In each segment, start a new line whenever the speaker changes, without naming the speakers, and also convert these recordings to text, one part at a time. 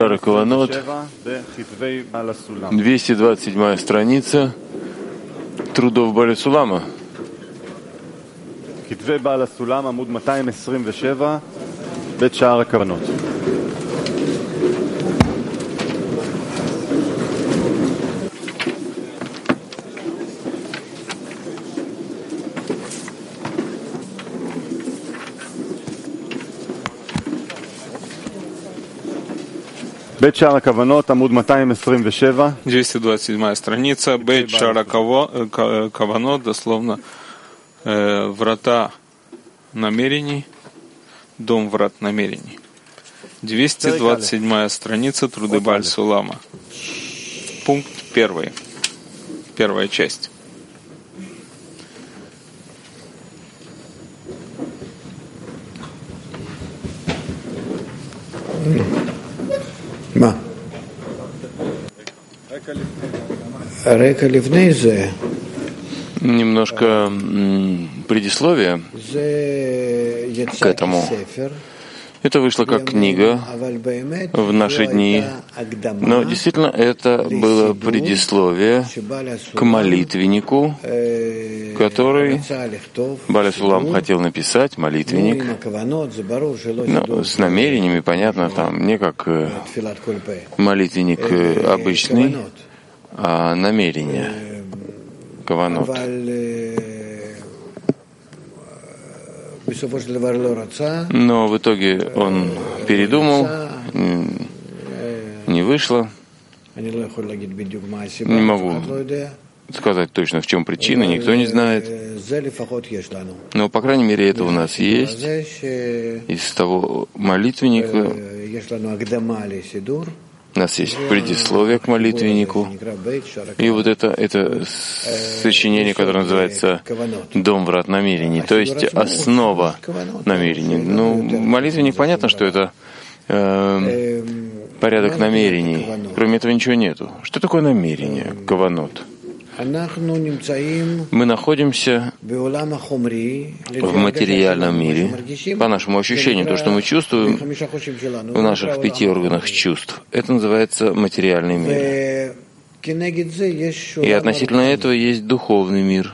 Каванот, 227 страница трудов Бааля Сулама.
כתבי בעל הסולם, עמוד 227, בית שער הכוונות. בית שער הכוונות, עמוד 227.
227 страница, Бейт Шара Каванот, дословно врата намерений, дом врат намерений. 227 страница, труды Бааль Сулама. Пункт 1. Первая часть.
Немножко предисловие к этому. Это вышло как книга в наши дни, но действительно это было предисловие к молитвеннику, который Бааля Сулам хотел написать, молитвенник. Но с намерениями, понятно, там не как молитвенник обычный, а намерение, каванот. Но в итоге он передумал, не вышло. Не могу сказать точно, в чем причина, никто не знает. Но, по крайней мере, это у нас есть. Из того молитвенника у нас есть предисловие к молитвеннику. И вот это сочинение, которое называется «Дом врат намерений», то есть основа намерений. Ну, молитвенник, понятно, что это порядок намерений. Кроме этого ничего нету. Что такое намерение, каванот? Мы находимся в материальном мире. По нашему ощущению, то, что мы чувствуем в наших 5 органах чувств, это называется материальный мир. И относительно этого есть духовный мир.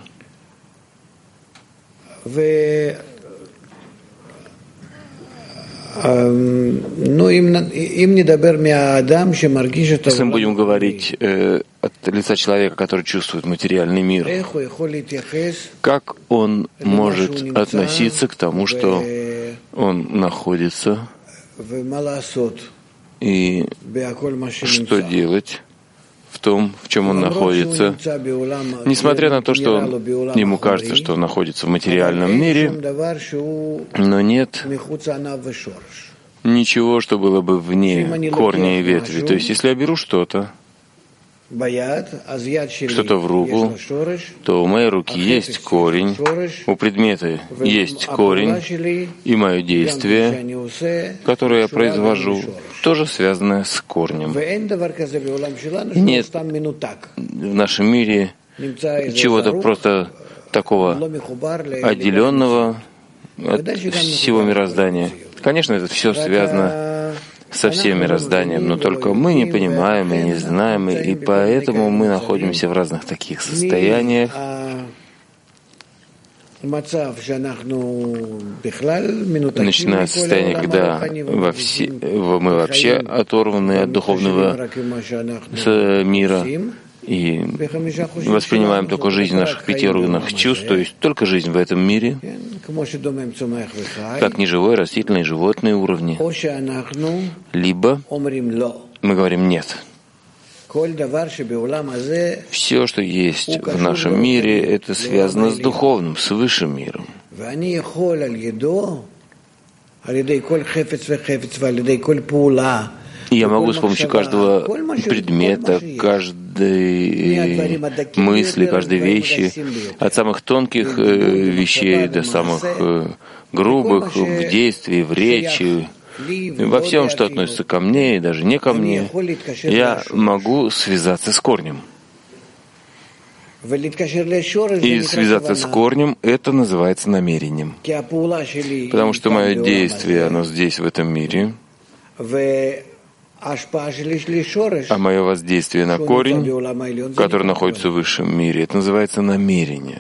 Если мы будем говорить от лица человека, который чувствует материальный мир, как он может относиться к тому, что он находится, и что делать в том, в чем он находится, несмотря на то, что ему кажется, что он находится в материальном мире, но нет ничего, что было бы вне корня и ветви. То есть, если я беру что-то в руку, то у моей руки есть корень, у предмета есть корень, и мое действие, которое я произвожу, тоже связано с корнем. И нет в нашем мире чего-то просто такого отделенного от всего мироздания. Конечно, это все связано со всем мирозданием, но только мы не понимаем и не знаем, и поэтому мы находимся в разных таких состояниях. Начиная с состояния, когда мы вообще оторваны от духовного мира и воспринимаем только жизнь в наших 5 органах чувств, то есть только жизнь в этом мире, как неживой, растительный, животные уровни. Либо мы говорим «нет». Все, что есть в нашем мире, это связано с духовным, с высшим миром. И я могу с помощью каждого предмета, каждой мысли, каждой вещи, от самых тонких вещей до самых грубых в действии, в речи, во всем, что относится ко мне и даже не ко мне, я могу связаться с корнем. И связаться с корнем — это называется намерением. Потому что мое действие, оно здесь, в этом мире, А мое воздействие на корень, который находится в высшем мире, это называется намерение.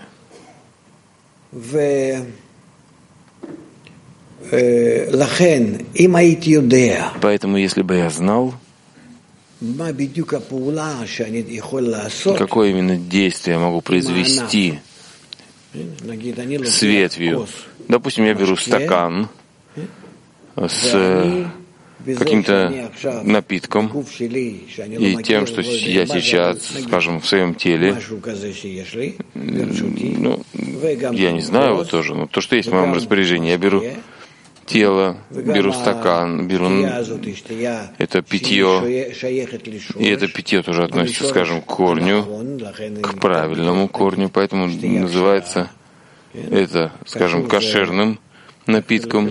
Поэтому, если бы я знал, какое именно действие я могу произвести с ветвью. Допустим, я беру стакан с каким-то напитком и тем, что я сейчас, скажем, в своем теле, я не знаю его тоже, но то, что есть в моем распоряжении, я беру тело, беру стакан, беру это питье, и это питье тоже относится, скажем, к корню, к правильному корню, поэтому называется это, скажем, кошерным напитком.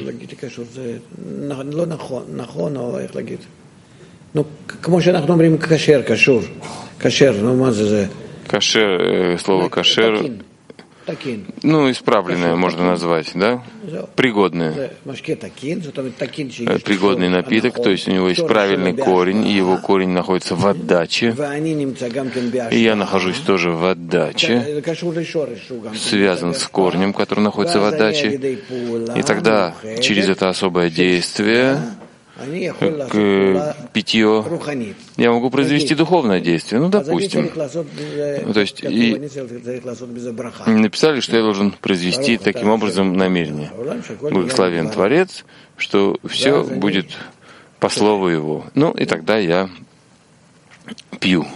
Кашер, слово кашер, исправленное можно назвать, да? Пригодное. Пригодный напиток, то есть у него есть правильный корень, и его корень находится в отдаче. И я нахожусь тоже в отдаче, связан с корнем, который находится в отдаче. И тогда через это особое действие к питью я могу произвести духовное действие. Допустим. То есть написали, что я должен произвести таким образом намерение. Благословен Творец, что все будет по слову Его. И тогда я пью.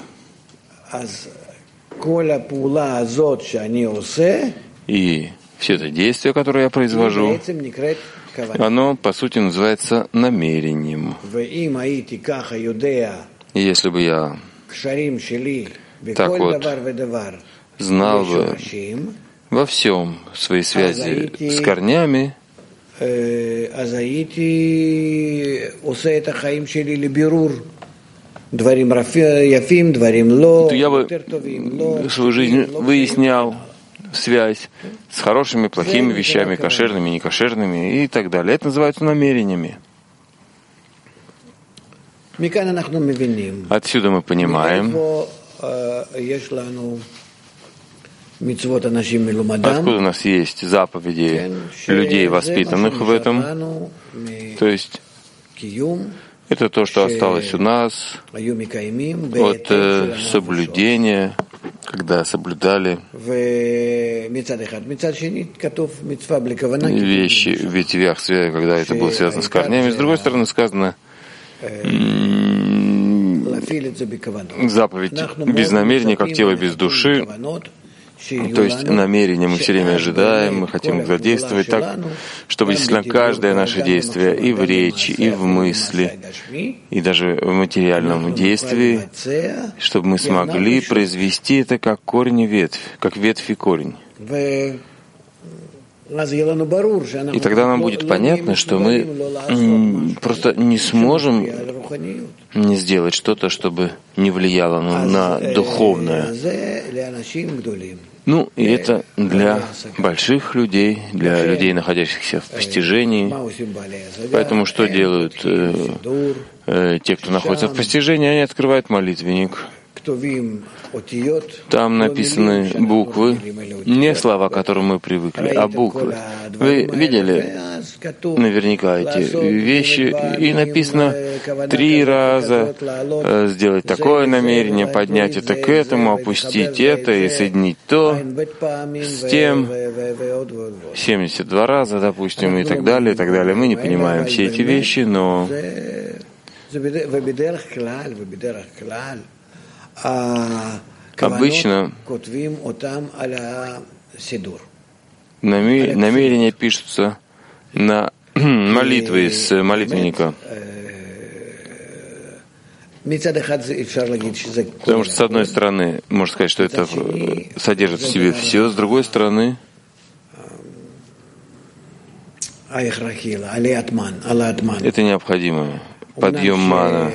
И все это действие, которое я произвожу, оно, по сути, называется намерением. И если бы я так вот знал бы во всем своей связи с корнями, то я бы свою жизнь выяснял связь с хорошими, плохими вещами, кошерными, некошерными и так далее. Это называется намерениями. Отсюда мы понимаем, откуда у нас есть заповеди людей, воспитанных в этом. То есть это то, что осталось у нас от соблюдения, когда соблюдали вещи в ветвях, когда это было связано с корнями. С другой стороны, сказано заповедь без намерения, как тело без души. То есть намерение мы все время ожидаем, мы хотим задействовать так, чтобы действительно каждое наше действие и в речи, и в мысли, и даже в материальном действии, чтобы мы смогли произвести это как корень и ветвь, как ветвь и корень. И тогда нам будет понятно, что мы просто не сможем не сделать что-то, чтобы не влияло на духовное. И это для больших людей, для людей, находящихся в постижении. Поэтому что делают те, кто находится в постижении? Они открывают молитвенник. Там написаны буквы, не слова, к которым мы привыкли, а буквы. Вы видели наверняка эти вещи, и написано 3 раза сделать такое намерение, поднять это к этому, опустить это и соединить то с тем, 72 раза, допустим, и так далее, и так далее. Мы не понимаем все эти вещи, но обычно намерения пишутся на молитвы из молитвенника. Потому что, с одной стороны, можно сказать, что это содержит в себе все, с другой стороны, это необходимо. Подъем мана.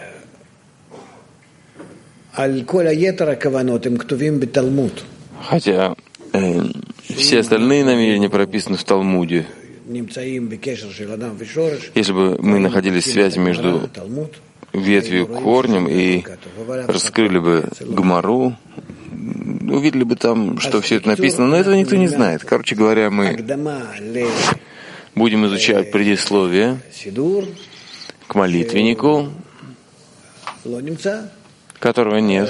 Хотя все остальные намерения прописаны в Талмуде. Если бы мы находились в связи между ветвью корнем и раскрыли бы Гмару, увидели бы там, что все это написано, но этого никто не знает. Короче говоря, мы будем изучать предисловие к молитвеннику, которого нет,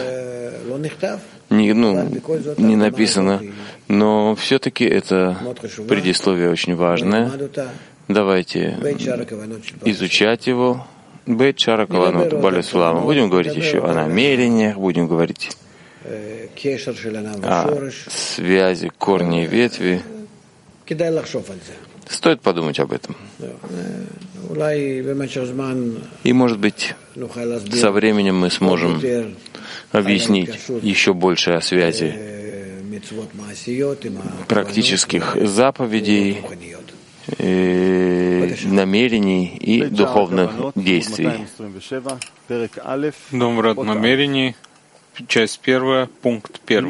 не написано, но все-таки это предисловие очень важное. Давайте изучать его. Бейт Шара Каванот Балесулама. Будем говорить еще о намерениях, будем говорить о связи корней и ветви. Стоит подумать об этом. И, может быть, со временем мы сможем объяснить еще больше о связи практических заповедей, намерений и духовных действий.
Домрат намерений, часть 1, пункт 1.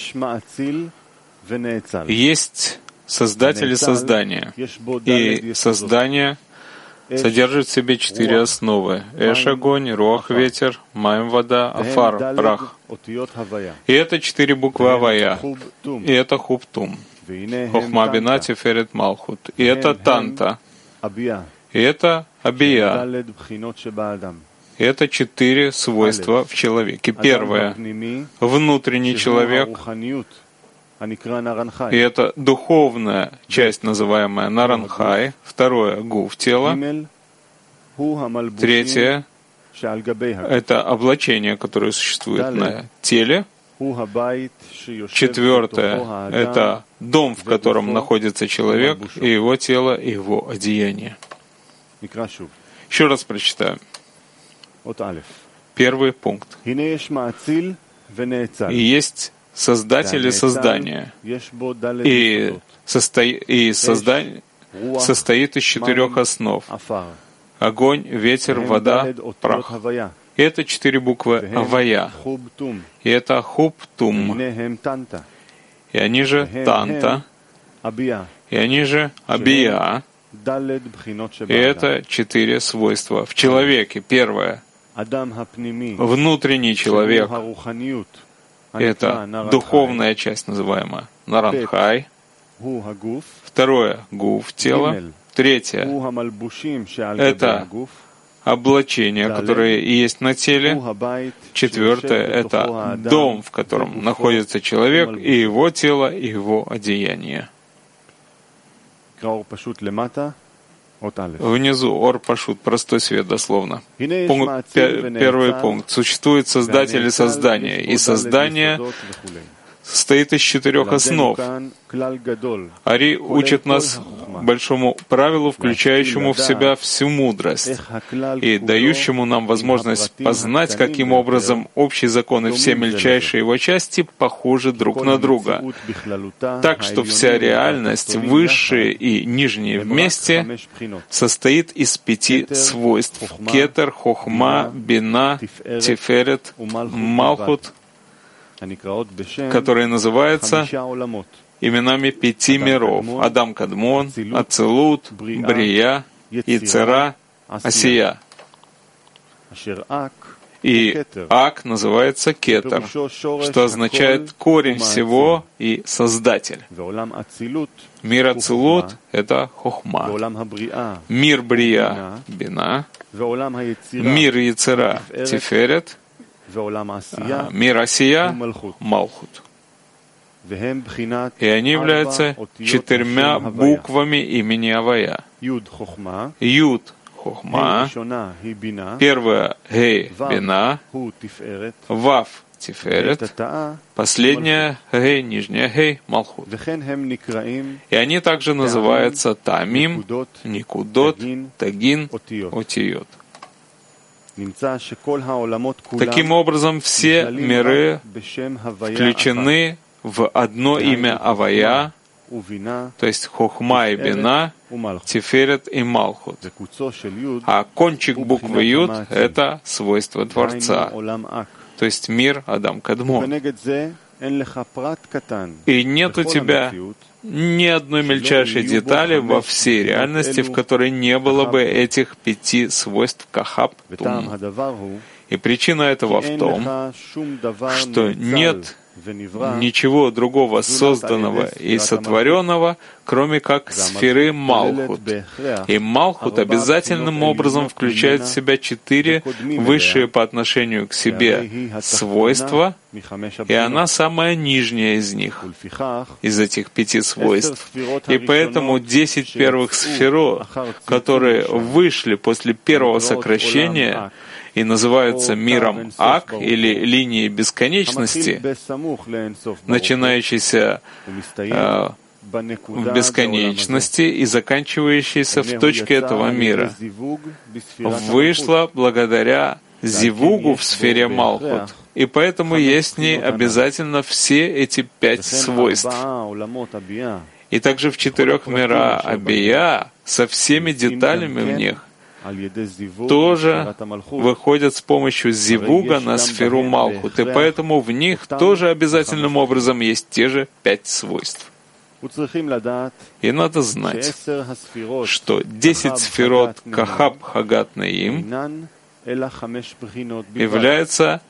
Есть создатель и создание, и создание содержит в себе 4 основы: эш — огонь, руах — ветер, маим — вода, афар — прах. И это 4 буквы Авая, и это хуб-тум. Хохма, бина, тиферет, малхут. И это танта. И это абия. И это 4 свойства в человеке. Первое — внутренний человек. И это духовная часть, называемая наранхай. Второе — гуф, тело. Третье — это облачение, которое существует на теле. Четвертое — это дом, в котором находится человек, и его тело, и его одеяние. Еще раз прочитаю. Первый пункт. И есть создатель и создание. И создание состоит из 4 основ: огонь, ветер, вода, прах. И это 4 буквы Авая. И это хуб-тум. И они же танта. И они же абия. И это 4 свойства в человеке. Первое — внутренний человек. Это духовная часть, называемая наранхай. Второе — гуф, тело. Третье — это облачение, которое и есть на теле. Четвертое — это дом, в котором находится человек, и его тело, и его одеяние. Внизу ор пашут, простой свет, дословно. Первый пункт. Существует создатель и создание. И создание состоит из 4 основ. Ари учит нас большому правилу, включающему в себя всю мудрость и дающему нам возможность познать, каким образом общие законы, все мельчайшие его части, похожи друг на друга. Так что вся реальность, высшие и нижние вместе, состоит из 5 свойств: кетер, хохма, бина, тиферет, малхут, которые называются именами 5 миров: Адам Кадмон, Ацилут, Брия, Ицера, Асия. И Ак называется Кетер, что означает корень всего и создатель. Мир Ацилут — это Хохма. Мир Брия — Бина. Мир Ицера — Тиферет. Мир Асия — Малхут. И они являются 4 буквами имени Авая. Юд — Хохма. Первое — Гей — Бина. Вав — Тиферет. Последняя — Гей, нижняя Гей — Малхут. И они также называются Тамим, Никудот, Тагин, Отиот. Таким образом, все миры включены в одно имя Авая, то есть Хохма и Бина, Тиферет и Малхут. А кончик буквы Юд — это свойство Творца, то есть мир Адам Кадмон. И нет у тебя ни одной мельчайшей детали во всей реальности, в которой не было бы этих 5 свойств кахаб тум. И причина этого в том, что нет ничего другого созданного и сотворенного, кроме как сферы Малхут. И Малхут обязательным образом включает в себя 4 высшие по отношению к себе свойства, и она самая нижняя из них, из этих 5 свойств. И поэтому 10 первых сферот, которые вышли после первого сокращения, и называются миром Ак или линией бесконечности, начинающейся в бесконечности и заканчивающейся в точке этого мира, вышла благодаря зивугу в сфере Малхут. И поэтому есть в ней обязательно все эти 5 свойств. И также в 4 мирах Абия со всеми деталями в них тоже выходят с помощью зивуга на сферу Малхут, и поэтому в них тоже обязательным образом есть те же 5 свойств. И надо знать, что 10 сферот Кахаб Хагат Наим являются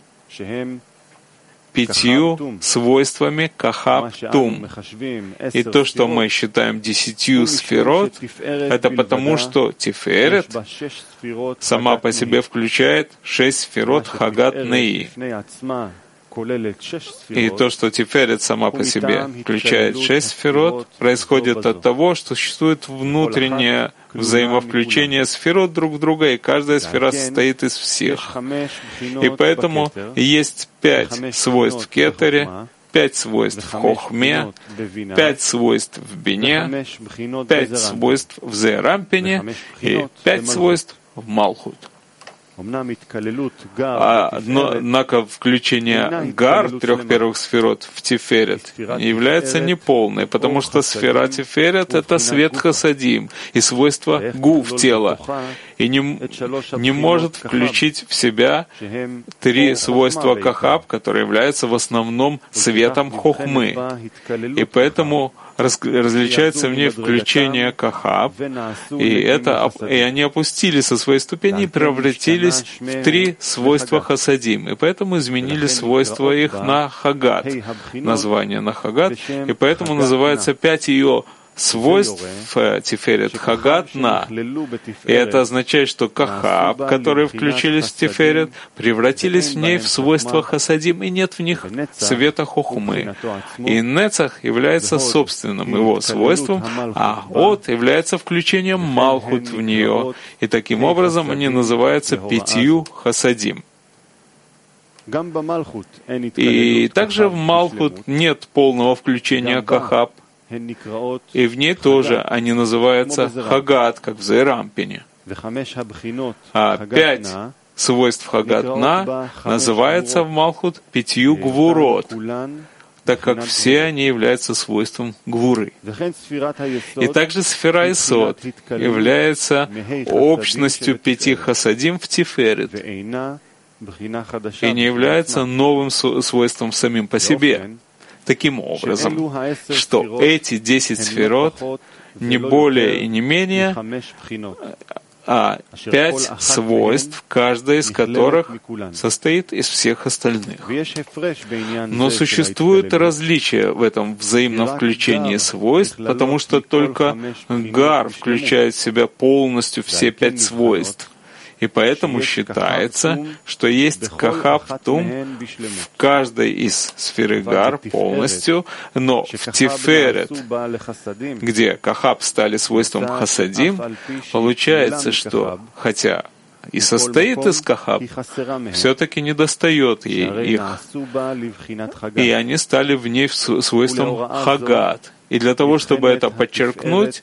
5 свойствами Кахаб Тум. И то, что мы считаем 10 сферот, это потому, что Тиферет сама по себе включает 6 сферот Хагат Неи. И то, что Тиферет сама по себе включает 6 сферот, происходит от того, что существует внутреннее взаимовключение сферот друг в друга, и каждая сфера состоит из всех. И поэтому есть 5 свойств в Кетере, 5 свойств в Хохме, 5 свойств в Бине, 5 свойств в Зерампине и 5 свойств в Малхут. Однако включение Гар 3 первых сферот в Тиферет является неполной, потому что сфера Тиферет — это свет Хасадим и свойство Гуф тела, и не может включить в себя 3 свойства Кахаб, которые являются в основном светом Хохмы. И поэтому различается в ней включение Кахаб, и они опустили со своей ступени и превратились в 3 свойства Хасадим, и поэтому изменили свойства их на Хагат, название на Хагат, и поэтому называется 5 ее свойств Тиферет Хагат На. И это означает, что Кахаб, которые включились в Тиферет, превратились в ней в свойства Хасадим, и нет в них света Хохмы. И Нецах является собственным его свойством, а От является включением Малхут в нее, и таким образом они называются 5 Хасадим. И также в Малхут нет полного включения Кахаб, и в ней тоже они называются Хагат, как в Зерампине. А 5 свойств Хагат-На называется в Малхут 5 Гвурот, так как все они являются свойством Гвуры. И также сфера Исод является общностью 5 Хасадим в Тиферет и не является новым свойством самим по себе. Таким образом, что эти 10 сферот не более и не менее, а 5 свойств, каждая из которых состоит из всех остальных. Но существует различие в этом взаимном включении свойств, потому что только Гар включает в себя полностью все 5 свойств. И поэтому считается, что есть Кахаб Тум в каждой из сферы Гар полностью, но в Тиферет, где Кахаб стали свойством Хасадим, получается, что хотя и состоит из Кахаб, все-таки недостает ей их, и они стали в ней свойством Хагат. И для того, чтобы это подчеркнуть,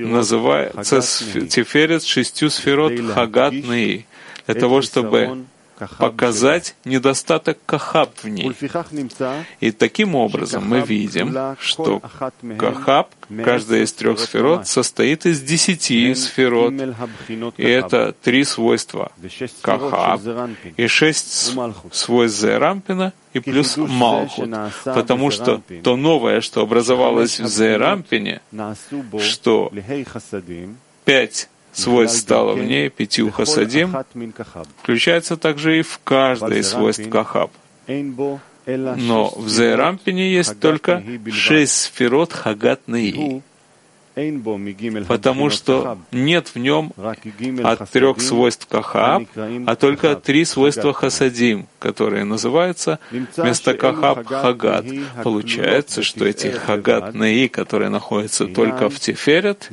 называется Тиферет 6 сферот Хагат Неи, для того, чтобы показать недостаток кахаб в ней. И таким образом мы видим, что кахаб, каждая из 3 сферот, состоит из 10 сферот. И это 3 свойства кахаб и 6 свойств Зерампина и плюс Малхут. Потому что то новое, что образовалось в Зерампине, что 5 свойств стало в ней, 5 хасадим, включается также и в каждое из свойств кахаб. Но в Зерампине есть только 6 сферот хагат неи, потому что нет в нем от 3 свойств кахаб, а только 3 свойства хасадим, которые называются вместо кахаб хагат. Получается, что эти хагат неи, которые находятся только в Тиферет,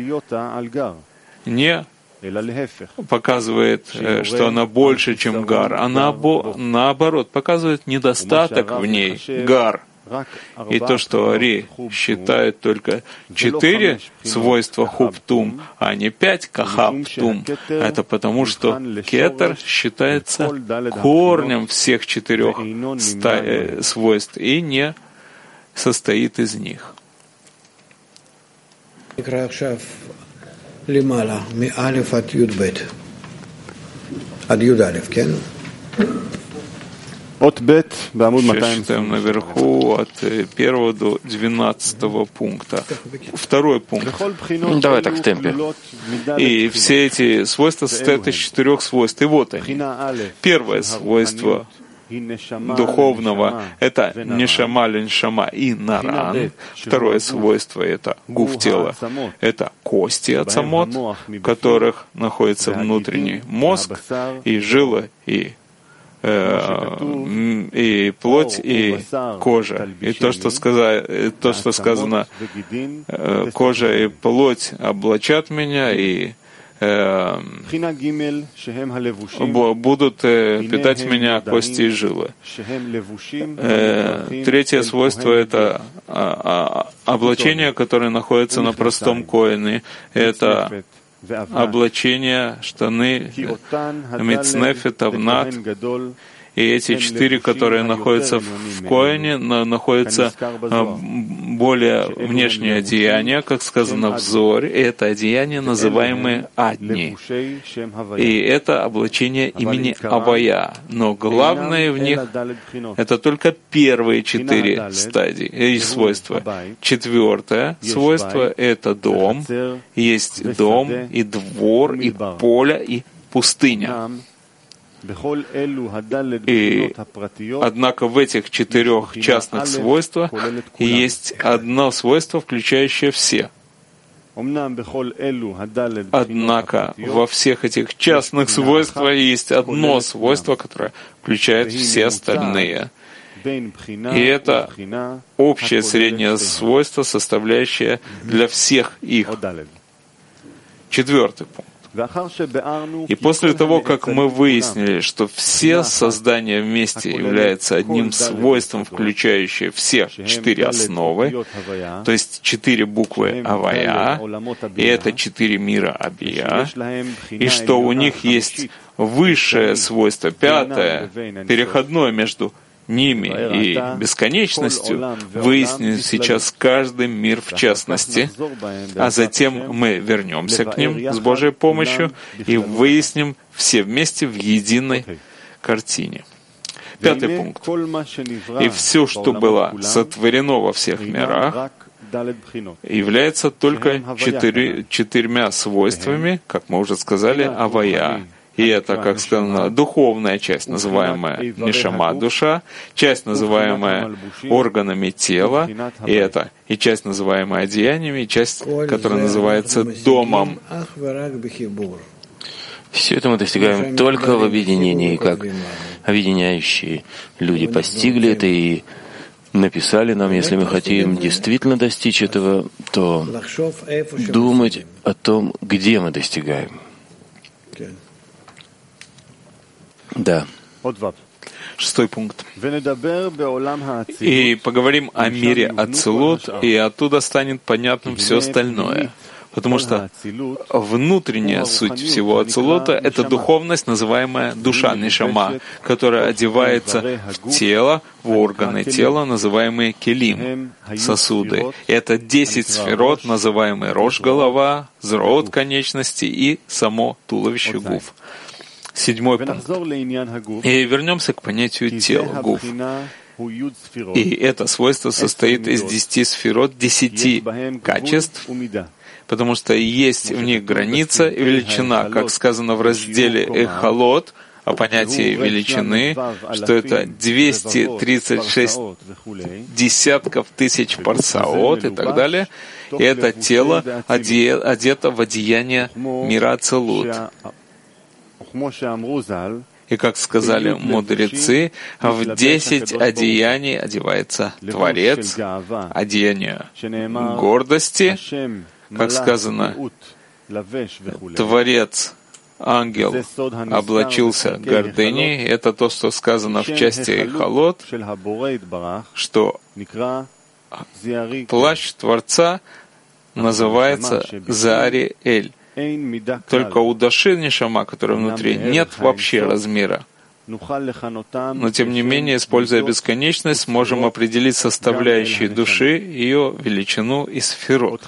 не показывает, что она больше, чем гар, а наоборот, показывает недостаток в ней, гар. И то, что Ари считает только 4 свойства хуптум, а не 5 кахаптум, это потому, что кетер считается корнем всех 4 свойств и не состоит из них.
למעלה, מא' עד י"ב. עד י"א, כן?
Сейчас читаем наверху от 1 до 12 пункта. 2 пункт.
Давай так в темпе.
И все эти свойства состоят из 4 свойств. И вот они. Первое свойство духовного — это нешама, леншама и наран. Второе свойство — это гуф тела. Это кости ацамот, в которых находится внутренний мозг, и жила, и плоть, и кожа. И то, что сказано, кожа и плоть облачат меня, и будут питать меня кости и жилы. Третье свойство — это облачение, которое находится на простом коэне. Это облачение, штаны, мицнефет, авнат. И эти 4, которые находятся в коэне, находятся более внешнее одеяние, как сказано в Зоре, и это одеяние, называемое Адни. И это облачение имени Авая. Но главное в них — это только первые 4 стадии и свойства. 4 свойство — это дом. Есть дом, и двор, и поле, и пустыня. И, однако, в этих 4 частных свойствах есть одно свойство, включающее все. Однако во всех этих частных свойствах есть одно свойство, которое включает все остальные. И это общее среднее свойство, составляющее для всех их. 4 пункт. И после того, как мы выяснили, что все создания вместе являются одним свойством, включающим все 4 основы, то есть 4 буквы Авая, и это 4 мира Абия, и что у них есть высшее свойство, 5, переходное между ними и бесконечностью, выясним сейчас каждый мир в частности, а затем мы вернемся к ним с Божьей помощью и выясним все вместе в единой картине. 5 пункт. И все, что было сотворено во всех мирах, является только 4 свойствами, как мы уже сказали, Авая. И это, как сказано, духовная часть, называемая нешама, душа, часть, называемая органами тела, и это и часть, называемая одеяниями, и часть, которая называется домом.
Все это мы достигаем только в объединении, как объединяющие люди постигли это и написали нам, если мы хотим действительно достичь этого, то думать о том, где мы достигаем. Да.
6 пункт. И поговорим о мире Ацилут, и оттуда станет понятным все остальное. Потому что внутренняя суть всего ацилута — это духовность, называемая душа, нишама, которая одевается в тело, в органы тела, называемые келим, сосуды. И это 10 сферот, называемые рош, голова, зроот, конечности и само туловище, гуф. 7 пункт. И вернемся к понятию тела, гуф. И это свойство состоит из 10 сферот, 10 качеств, потому что есть в них граница и величина, как сказано в разделе «Эхолот», о понятии величины, что это 236 десятков тысяч парсаот и так далее. И это тело одето в одеяние мира ацилут. И, как сказали мудрецы, в 10 одеяний одевается Творец, одеяние гордости, как сказано, Творец, ангел, облачился гордыней. Это то, что сказано в части Эхолот, что плащ Творца называется Заари-Эль. Только у души нишама, которая внутри, нет вообще размера. Но, тем не менее, используя бесконечность, можем определить составляющие души, ее величину и сферот.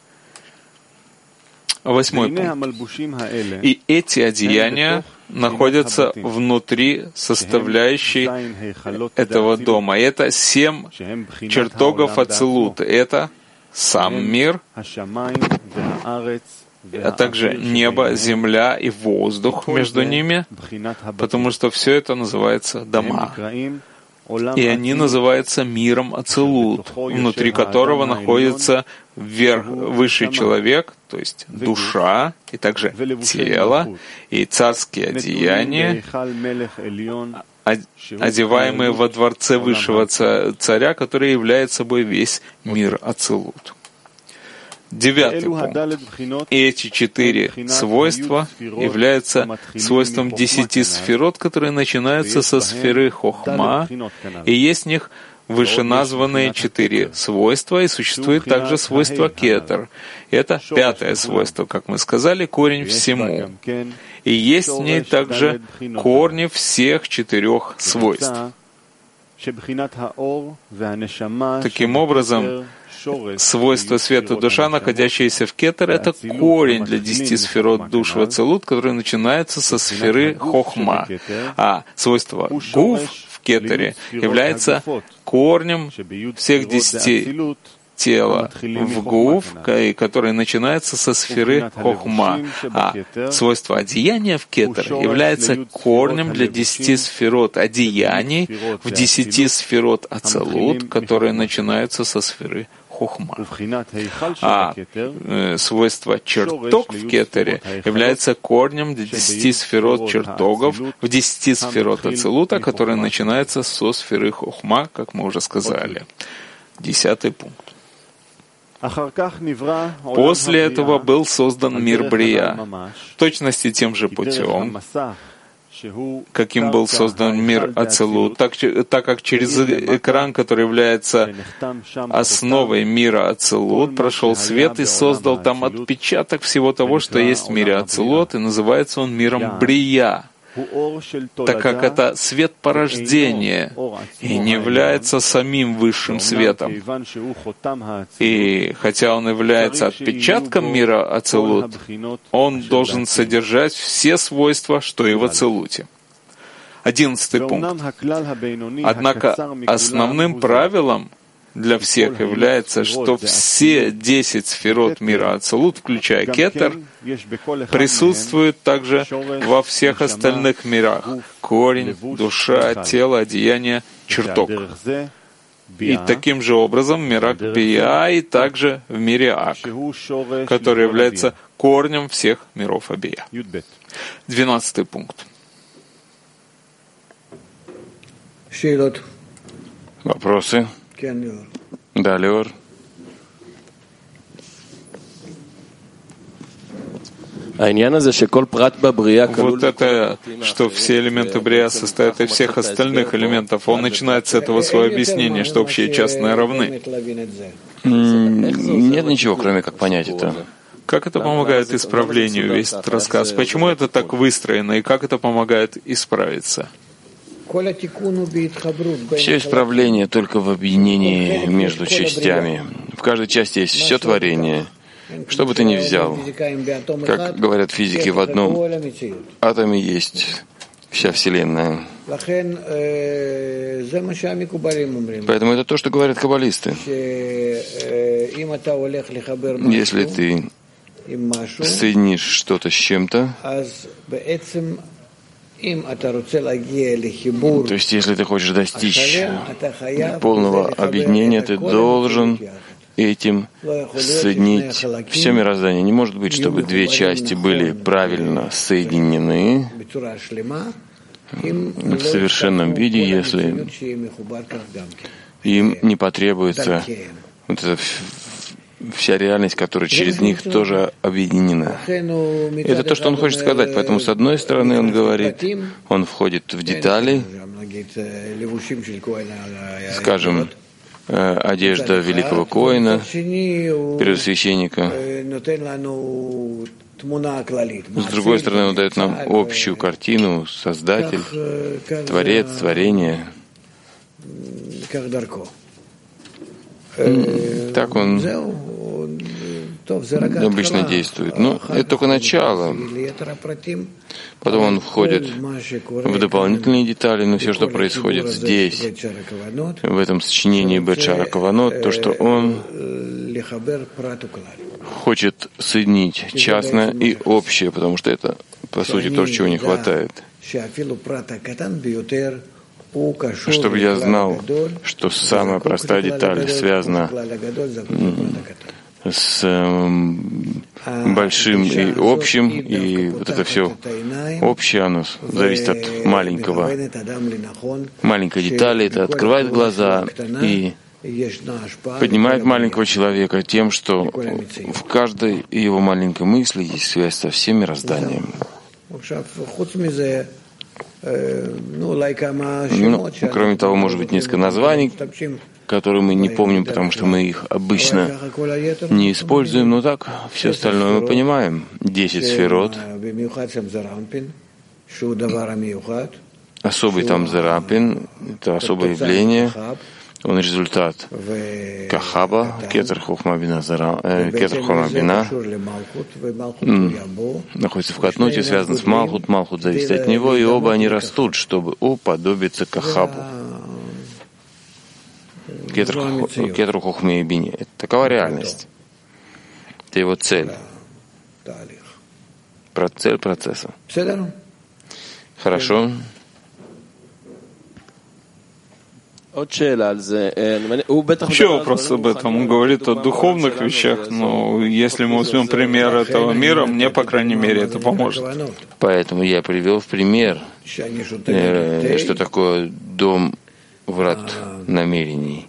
8 пункт. И эти одеяния находятся внутри составляющей этого дома. И это 7 чертогов ацилут. Это сам мир, а также небо, земля и воздух между ними, потому что все это называется дома. И они называются миром ацилут, внутри которого находится высший человек, то есть душа, и также тело, и царские одеяния, одеваемые во дворце высшего царя, который является собой весь мир ацилут. 9 пункт. И эти 4 свойства являются свойством 10 сферот, которые начинаются со сферы хохма, и есть в них вышеназванные 4 свойства, и существует также свойство кетер. Это 5 свойство, как мы сказали, корень всему. И есть в ней также корни всех 4 свойств. Таким образом, свойство света душа, находящееся в кетер, это корень для 10 сферот душ в ацилут, которые начинаются со сферы хохма. А свойство гуф в кетере является корнем всех 10 тела в гуф, который начинается со сферы хохма. А свойство одеяния в кетер является корнем для 10 сферот одеяний в 10 сферот ацилут, которые начинаются со сферы хохма. А свойство чертог в кетере является корнем для 10 сферот чертогов в 10 сферот ацилута, которые начинаются со сферы хохма, как мы уже сказали. 10 пункт. После этого был создан мир Брия, в точности тем же путем, каким был создан мир Ацилут, так как через экран, который является основой мира Ацилут, прошел свет и создал там отпечаток всего того, что есть в мире Ацилут, и называется он миром Брия, так как это свет порождения и не является самим высшим светом. И хотя он является отпечатком мира Ацилут, он должен содержать все свойства, что и в Ацилуте. 11 пункт. Однако основным правилом для всех является, что все 10 сферот мира Ацилут, включая кетер, присутствуют также во всех остальных мирах: корень, душа, тело, одеяние, чертог. И таким же образом в мирах Бия и также в мире Ак, который является корнем всех миров Абия. 12 пункт.
Вопросы? Да, Леор.
Вот это, что все элементы Брия состоят из всех остальных элементов, он начинает с этого свое объяснение, что общее и частное равны.
Нет ничего, кроме как понять это.
Как это помогает исправлению, весь этот рассказ? Почему это так выстроено, и как это помогает исправиться?
Все исправление только в объединении между частями. В каждой части есть все творение. Что бы ты ни взял, как говорят физики, в одном атоме есть вся Вселенная. Поэтому это то, что говорят каббалисты. Если ты соединишь что-то с чем-то, то есть если ты хочешь достичь полного объединения, ты должен этим соединить все мироздание. Не может быть, чтобы две части были правильно соединены в совершенном виде, если им не потребуется вот эта вся реальность, которая через них тоже объединена. Это то, что он хочет сказать. Поэтому, с одной стороны, он говорит, он входит в детали, скажем, одежда великого Коэна, первосвященника. С другой стороны, он дает нам общую картину, Создатель, Творец, Творение. Так он обычно действует. Но это только начало. Потом он входит в дополнительные детали, но все, что происходит здесь, в этом сочинении Бет Шаара Каванот, то, что он хочет соединить частное и общее, потому что это, по сути, то, чего не хватает. Чтобы я знал, что самая простая деталь связана с большим и общим, и вот это все общее, оно зависит от маленькой детали, это открывает глаза и поднимает маленького человека тем, что в каждой его маленькой мысли есть связь со всем мирозданием. Кроме того, может быть, несколько названий, которые мы не помним, потому что мы их обычно не используем, но так все остальное мы понимаем. 10 сферот, особый там Зерапин, это особое явление, он результат Кахаба, Кетер Хохма Бина, находится в Катнуте, связан с Малхут, Малхут зависит от него, и оба они растут, чтобы уподобиться Кахабу. Кетру Хохме и Бине. Это такова реальность. Это его цель. Цель процесса. Хорошо.
Еще вопрос об этом. Он говорит о духовных вещах, но если мы возьмем пример этого мира, мне, по крайней мере, это поможет.
Поэтому я привел в пример, что такое дом врат намерений.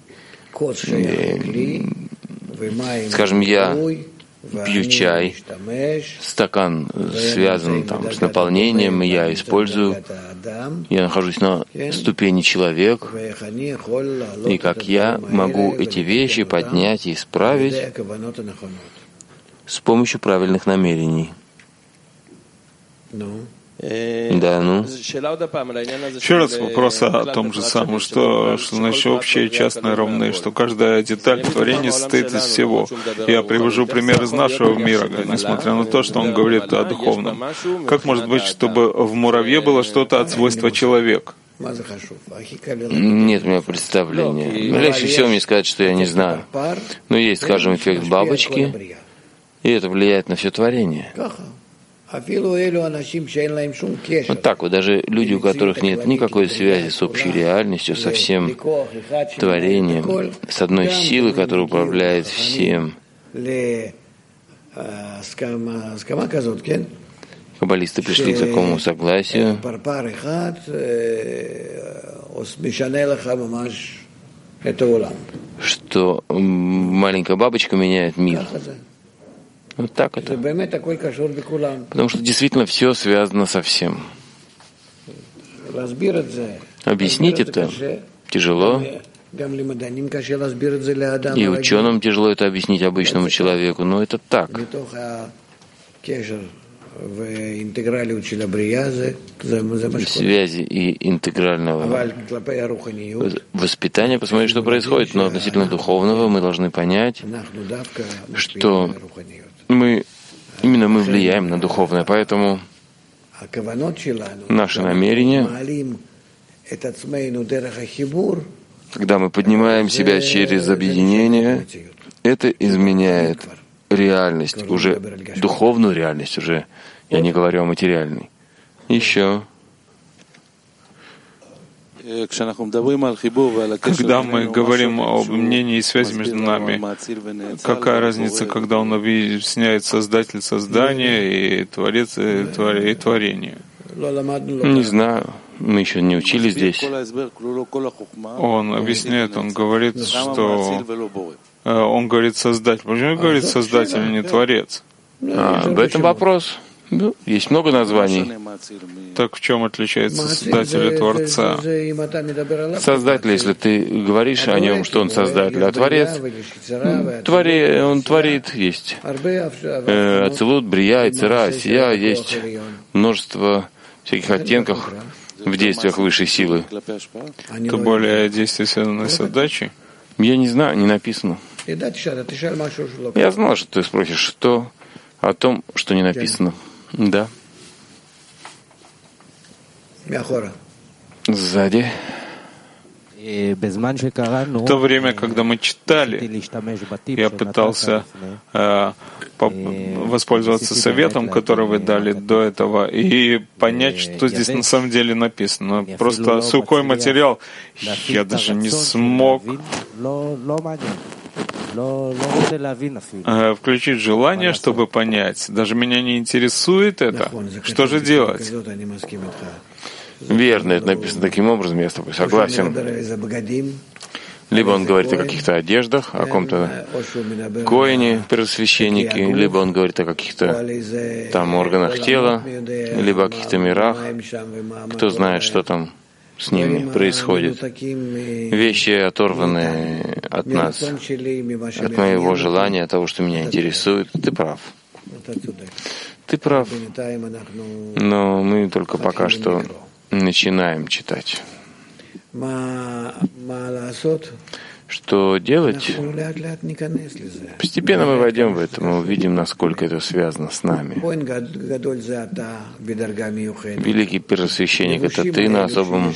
Скажем, я пью чай, стакан связан там с наполнением, я использую, я нахожусь на ступени человек, и как я могу эти вещи поднять и исправить с помощью правильных намерений. Да, ну.
Еще раз вопрос о том же самом, что значит общее и частное равны, что каждая деталь творения состоит из всего. Я привожу пример из нашего мира, несмотря на то, что он говорит о духовном. Как может быть, чтобы в муравье было что-то от свойства человека?
Нет у меня представления. Легче всего мне сказать, что я не знаю. Но есть, скажем, эффект бабочки, и это влияет на все творение. Вот так вот, даже люди, у которых нет никакой связи с общей реальностью, со всем творением, с одной силой, которая управляет всем. Каббалисты пришли к такому согласию, что маленькая бабочка меняет мир. Вот так это. Потому что действительно все связано со всем. Объяснить это тяжело, И ученым тяжело это объяснить обычному человеку, но это так. Связи и интегрального воспитания, посмотреть, что происходит. Но относительно духовного мы должны понять, что мы влияем на духовное, поэтому наши намерения, когда мы поднимаем себя через объединение, это изменяет реальность, уже духовную реальность, уже я не говорю о материальной. Еще.
Когда мы говорим об мнении и связи между нами, какая разница, когда он объясняет Создатель создания и Творец и творение?
Не знаю. Мы еще не учили здесь.
Он объясняет, он говорит, что он говорит Создатель. Почему он говорит Создатель, а не Творец?
Об этом вопрос. Есть много названий.
Так в чем отличается Создатель от Творца?
Создатель, если ты говоришь о нем, что он Создатель, а Творец, он творит, есть Ацилут, Брия, Ицера, Сия, есть множество всяких оттенков в действиях высшей силы.
Это более действие, связанное с отдачей?
Я не знаю, не написано. Я знал, что ты спросишь, что о том, что не написано. Да. Сзади.
В то время, когда мы читали, я пытался воспользоваться советом, который вы дали до этого, и понять, что здесь на самом деле написано. Просто сухой материал я даже не смог включить желание, чтобы понять. Даже меня не интересует это. Что же делать?
Верно, это написано таким образом, я с тобой согласен. Либо он говорит о каких-то одеждах, о ком-то коэне, первосвященнике, либо он говорит о каких-то там органах тела, либо о каких-то мирах. Кто знает, что там с ними происходит. Вещи, оторванные от нас, от моего желания, от того, что меня интересует. Ты прав. Ты прав. Но мы только пока что начинаем читать. Что делать? Постепенно мы войдем в это, мы увидим, насколько это связано с нами. Великий первосвященник — это ты на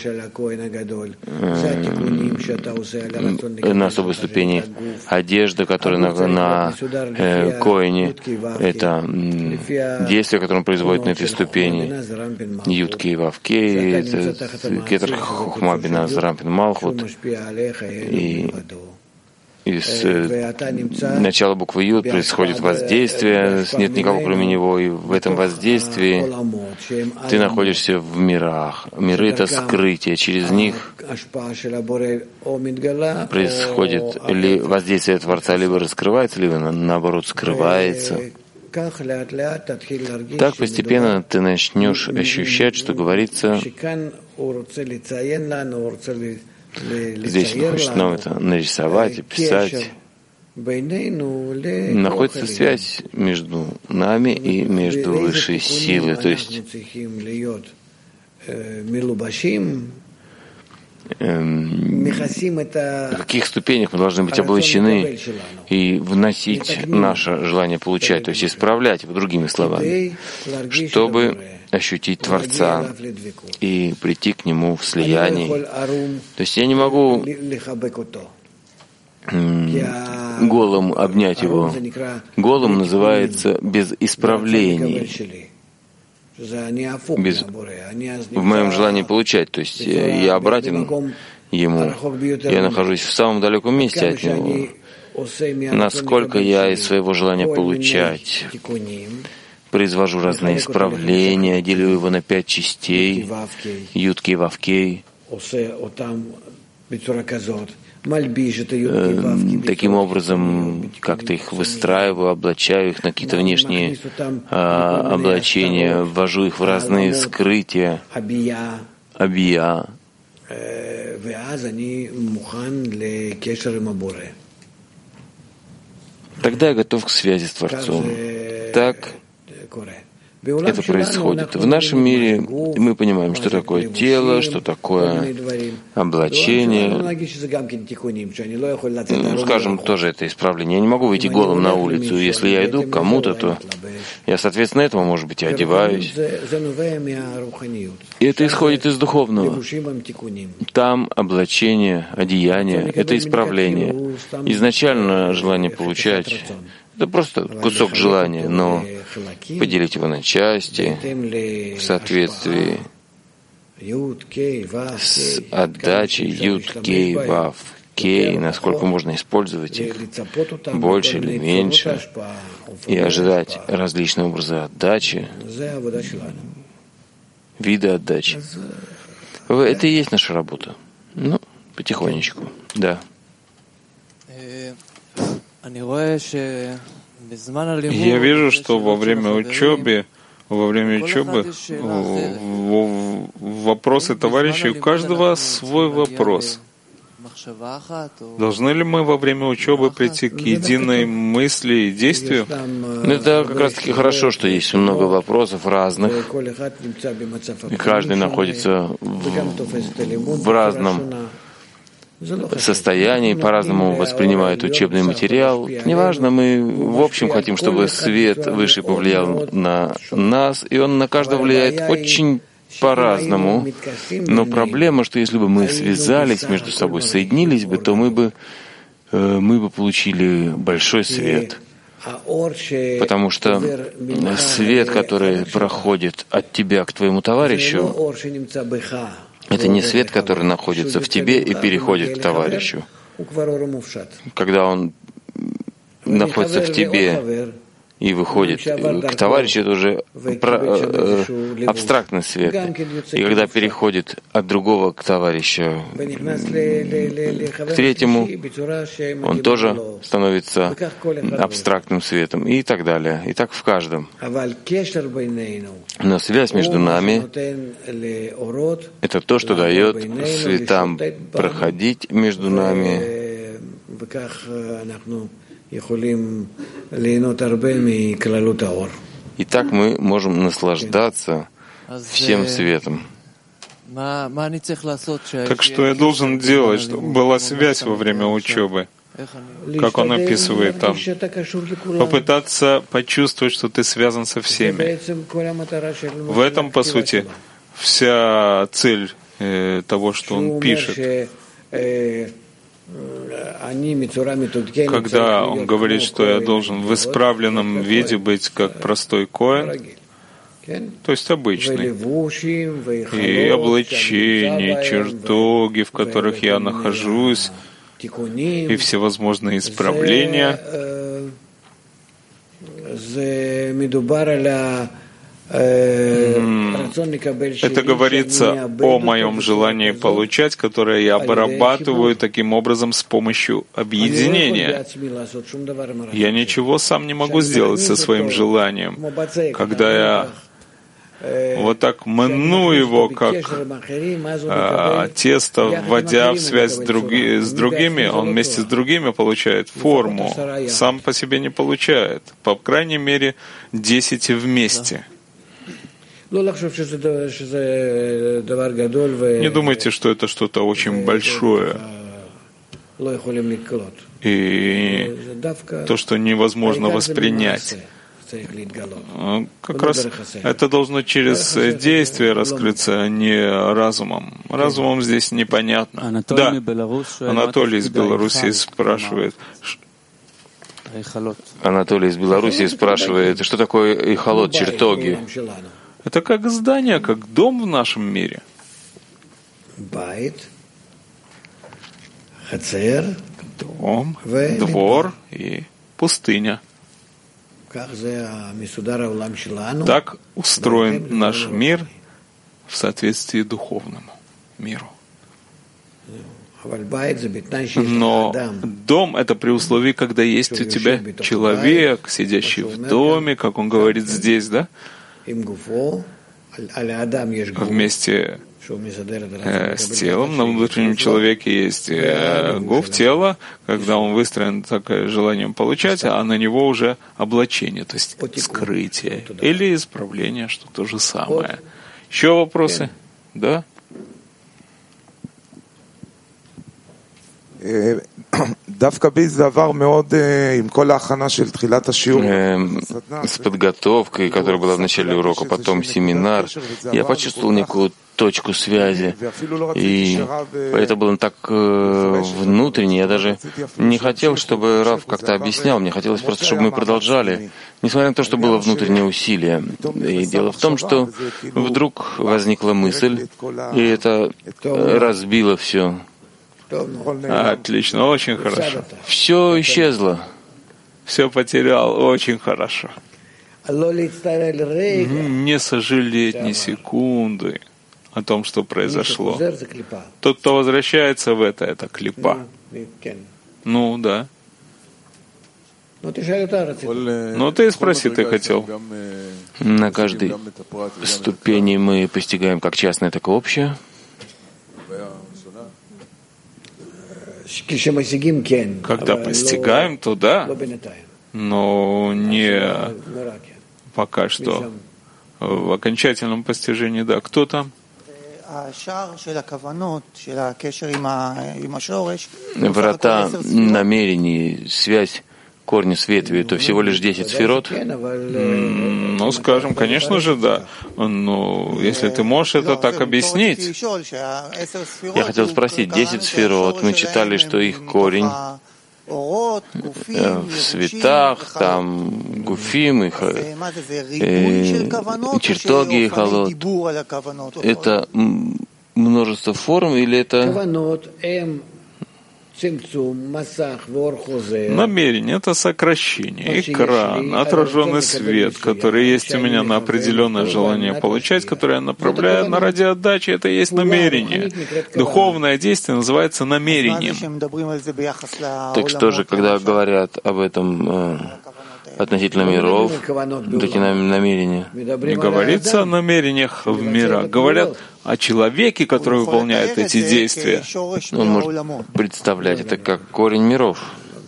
особой ступени. Одежда, которая на коэне, это действие, которое он производит на этой ступени. Юткей Вавкей, это Кетер Хохма Бин Азрам Бин Малхут. И из начала буквы Юд происходит воздействие, нет никого кроме него, и в этом воздействии ты находишься в мирах. Миры — это скрытие, через них происходит воздействие Творца, либо раскрывается, либо наоборот скрывается. Так постепенно ты начнешь ощущать, что говорится. Здесь он хочет нам это нарисовать, описать. Находится связь между нами и между высшей силой. То есть на каких ступенях мы должны быть облачены и вносить наше желание получать, то есть исправлять его, другими словами, чтобы ощутить Творца и прийти к Нему в слиянии. То есть я не могу голым обнять Его. Голым называется без исправлений. В моем желании получать. То есть я обратен Ему. Я нахожусь в самом далеком месте от Него. Насколько я из своего желания получать произвожу разные исправления, делю его на 5 частей, юткей, вавкей. Таким образом, как-то их выстраиваю, облачаю их на какие-то внешние облачения, ввожу их в разные скрытия, абия, Тогда я готов к связи с Творцом. Так это происходит. В нашем мире мы понимаем, что такое тело, что такое облачение. Скажем, тоже это исправление. Я не могу выйти голым на улицу. Если я иду к кому-то, то я, соответственно, этому, может быть, и одеваюсь. И это исходит из духовного. Там облачение, одеяние — это исправление. Изначально желание получать — это просто кусок желания, но поделить его на части в соответствии с отдачей Юд, Кей, Вав, Кей, насколько можно использовать их, больше или меньше, и ожидать различные образы отдачи, виды отдачи. Это и есть наша работа. Ну, потихонечку, да.
Я вижу, что во время учебы вопросы товарищей, у каждого свой вопрос. Должны ли мы во время учебы прийти к единой мысли и действию?
Это как раз таки хорошо, что есть много вопросов разных, и каждый находится в разном состоянии, по-разному воспринимает учебный материал. Неважно, мы в общем хотим, чтобы свет выше повлиял на нас, и он на каждого влияет очень по-разному. Но проблема, что если бы мы связались между собой, соединились бы, то мы бы получили большой свет. Потому что свет, который проходит от тебя к твоему товарищу, это не свет, который находится в тебе и переходит к товарищу. Когда он находится в тебе и выходит к товарищу, это уже абстрактный свет. И когда переходит от другого к товарищу, к третьему, он тоже становится абстрактным светом и так далее. И так в каждом. Но связь между нами — это то, что дает светам проходить между нами. И так мы можем наслаждаться всем светом.
Так что я должен делать, чтобы была связь во время учебы, как он описывает там? Попытаться почувствовать, что ты связан со всеми. В этом, по сути, вся цель того, что он пишет. Когда он говорит, что я должен в исправленном виде быть как простой коэн, то есть обычный, и облачение, чертоги, в которых я нахожусь, и всевозможные исправления, это говорится о моем желании получать, которое я обрабатываю таким образом с помощью объединения. Я ничего сам не могу сделать со своим желанием. Когда я вот так мну его, как тесто, вводя в связь с другими, он вместе с другими получает форму, сам по себе не получает. По крайней мере, 10 вместе. Не думайте, что это что-то очень большое и то, что невозможно воспринять. Как раз это должно через действие раскрыться, а не разумом. Разумом здесь непонятно. Да, Анатолий из Белоруссии спрашивает.
Что такое эхолот, чертоги?
Это как здание, как дом в нашем мире. Дом, двор и пустыня. Так устроен наш мир в соответствии духовному миру. Но дом — это при условии, когда есть у тебя человек, сидящий в доме, как он говорит здесь, да? Вместе с телом. На внутреннем человеке есть гуф, тело, когда он выстроен такое желанием получать, а на него уже облачение, то есть скрытие или исправление, что то же самое. Еще вопросы? Да?
С подготовкой, которая была в начале урока, потом семинар, я почувствовал некую точку связи. И это было так внутренне. Я даже не хотел, чтобы Рав как-то объяснял. Мне хотелось просто, чтобы мы продолжали, несмотря на то, что было внутреннее усилие. И дело в том, что вдруг возникла мысль, и это разбило все.
Отлично, очень хорошо.
Все исчезло.
Все потерял, очень хорошо. Не сожалеть ни секунды о том, что произошло. Тот, кто возвращается в это клипа. Ну, да. Ну, ты спроси, ты хотел.
На каждой ступени мы постигаем как частное, так и общее.
Когда постигаем, то да, но не пока что в окончательном постижении, да. Кто там?
Врата намерений, связь корня с ветвью, это всего лишь 10 сферот?
Ну, скажем, конечно же, да. Но если ты можешь это так объяснить.
Я хотел спросить, 10 сферот, мы читали, что их корень в светах, там, гуфим, их чертоги, халот. Это множество форм или это...
Намерение — это сокращение, экран, отраженный свет, который есть у меня на определенное желание получать, которое я направляю на радиоотдачу, это и есть намерение. Духовное действие называется намерением.
Так что же, когда говорят об этом относительно миров, такие намерения?
Не говорится о намерениях в мирах, говорят о человеке, который выполняет эти действия.
Он может представлять это как корень миров.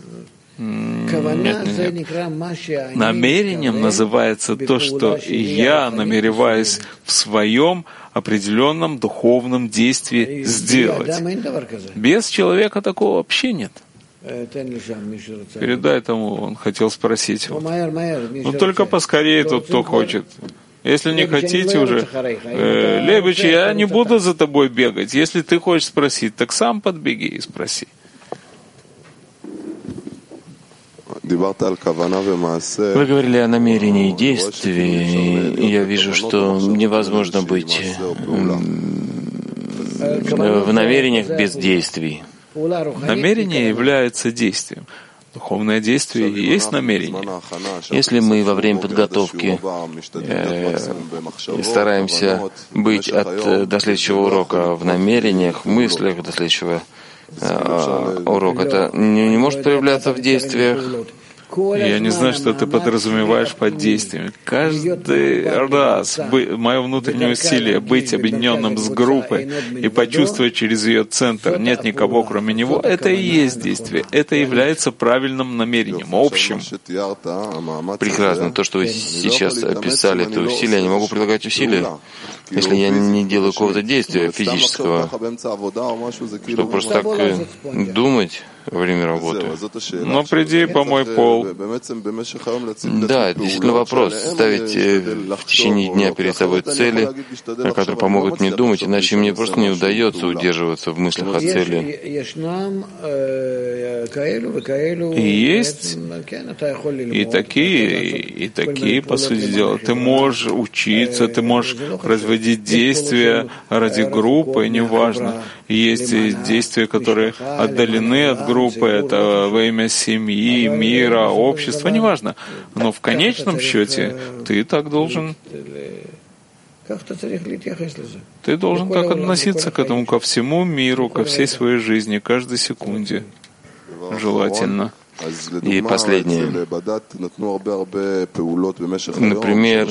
Нет.
Намерением называется то, что я намереваюсь в своем определенном духовном действии сделать. Без человека такого вообще нет. Передай тому, он хотел спросить. Ну только поскорее тот, кто хочет. Если не хотите уже, Лебедь, я не буду за тобой бегать. Если ты хочешь спросить, так сам подбеги и спроси.
Вы говорили о намерении и действии, и я вижу, что невозможно быть в намерениях без действий.
Намерение является действием. Духовное действие и есть намерение.
Если мы во время подготовки стараемся быть до следующего урока в намерениях, в мыслях, до следующего урока, это не может проявляться в действиях.
Я не знаю, что ты подразумеваешь под действием. Каждый раз мое внутреннее усилие быть объединенным с группой и почувствовать через ее центр нет никого, кроме него, это и есть действие. Это является правильным намерением, общим.
Прекрасно. То, что вы сейчас описали, это усилие, я не могу прилагать усилия. Если я не делаю какого-то действия физического, чтобы просто так думать во время работы.
Но приди, помой пол.
Да, это действительно вопрос. Ставить в течение дня перед собой цели, которые помогут мне думать, иначе мне просто не удается удерживаться в мыслях о цели.
И есть и такие, по сути дела. Ты можешь учиться, ты можешь производить действия ради группы, неважно. Есть действия, которые отдалены от группы, это во имя семьи, мира, общества, неважно. Но в конечном счете ты так должен... Ты должен так относиться к этому, ко всему миру, ко всей своей жизни, каждой секунде. Желательно.
И последнее. Например,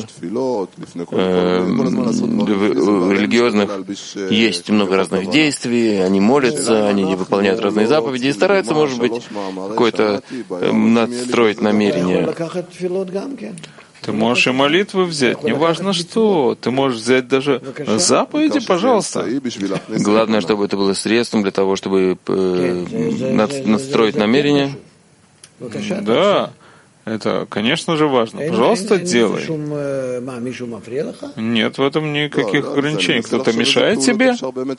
в религиозных есть много разных действий, они молятся, они выполняют разные заповеди и стараются, может быть, какое-то надстроить намерение.
Ты можешь и молитвы взять, неважно что. Ты можешь взять даже заповеди, пожалуйста.
Главное, чтобы это было средством для того, чтобы надстроить намерение.
Да, это, конечно же, важно. Пожалуйста, делай. Нет в этом никаких ограничений. Кто-то мешает тебе?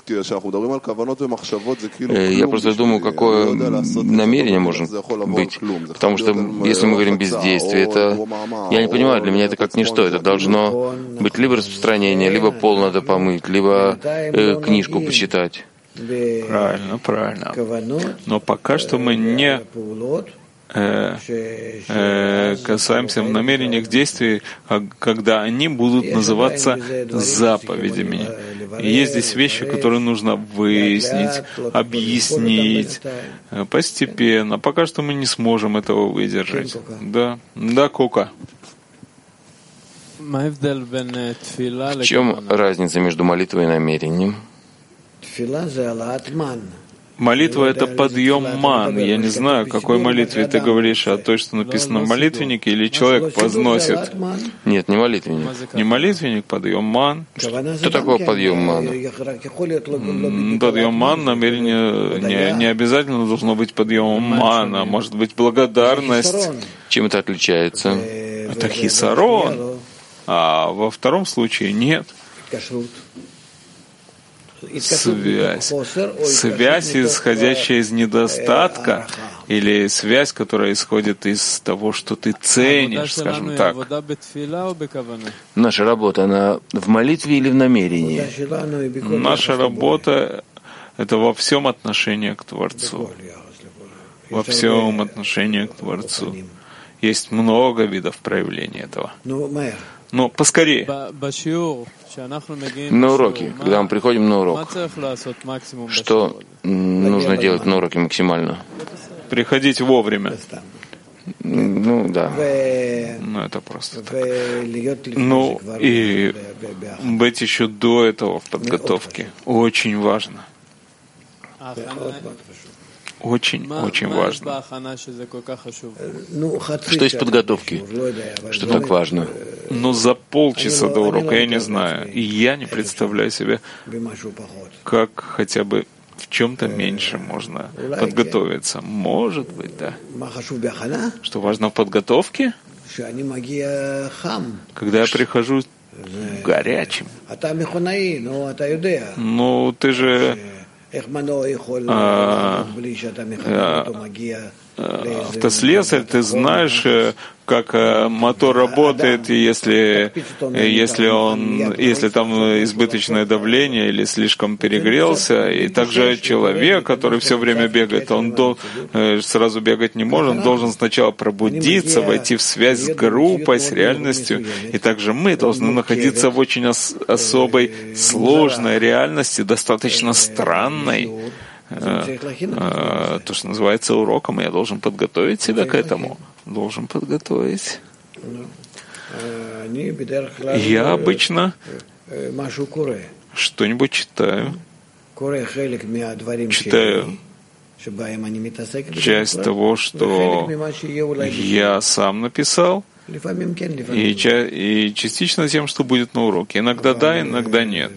Я просто думаю, какое намерение может быть. Потому что, если мы говорим бездействие, это... Я не понимаю, для меня это как ничто. Это должно быть либо распространение, либо пол надо помыть, либо книжку почитать.
Правильно, правильно. Но пока что мы не касаемся в намерениях действий, когда они будут называться заповедями. И есть здесь вещи, которые нужно выяснить, объяснить постепенно. Пока что мы не сможем этого выдержать. Да, да, Кока.
В чем разница между молитвой и намерением?
Молитва — это подъем ман. Я не знаю, о какой молитве ты говоришь, о той, что написано в молитвеннике, или человек возносит.
Нет, не молитвенник.
Не молитвенник, подъем ман.
Что такое подъем мана?
Подъем ман, намерение не обязательно должно быть подъемом мана, может быть благодарность.
Чем это отличается?
Это хисарон, а во втором случае нет. Связь, исходящая из недостатка, или связь, которая исходит из того, что ты ценишь, скажем так.
Наша работа, она в молитве или в намерении?
Наша работа — это во всем отношении к Творцу. Во всем отношении к Творцу. Есть много видов проявления этого. Но поскорее.
На уроке, когда мы приходим на урок, что нужно делать на уроке максимально?
Приходить вовремя.
Ну да.
Ну это просто так. Ну и быть еще до этого в подготовке. Очень важно. Очень, очень важно.
Что из подготовки? Что так важно?
Ну, за полчаса до урока, я не знаю. И я не представляю себе, как хотя бы в чем-то меньше можно подготовиться. Может быть, да. Что важно в подготовке? Когда я прихожу горячим. Ну, ты же... Автослесарь, ты знаешь, как мотор работает, если там избыточное давление или слишком перегрелся. И также человек, который все время бегает, он сразу бегать не может, он должен сначала пробудиться, войти в связь с группой, с реальностью. И также мы должны находиться в очень особой, сложной реальности, достаточно странной. То, что называется уроком, и я должен подготовить себя к этому. Должен подготовить. Я обычно что-нибудь читаю. Читаю часть того, что я сам написал, и частично тем, что будет на уроке. Иногда да, иногда нет.